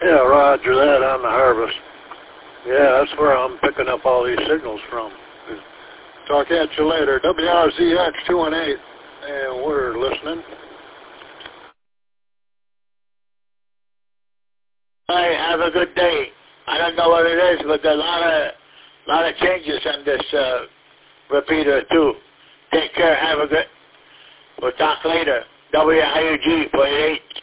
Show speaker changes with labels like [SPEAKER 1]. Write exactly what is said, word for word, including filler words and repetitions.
[SPEAKER 1] Yeah, roger that on the harvest. Yeah, that's where I'm picking up all these signals from. Talk at you later. W R Z X two one eight, and we're listening.
[SPEAKER 2] Hey, have a good day. I don't know what it is, but there's a lot of, lot of changes on this uh, repeater, too. Take care. Have a good... We'll talk later. W I U G point eight.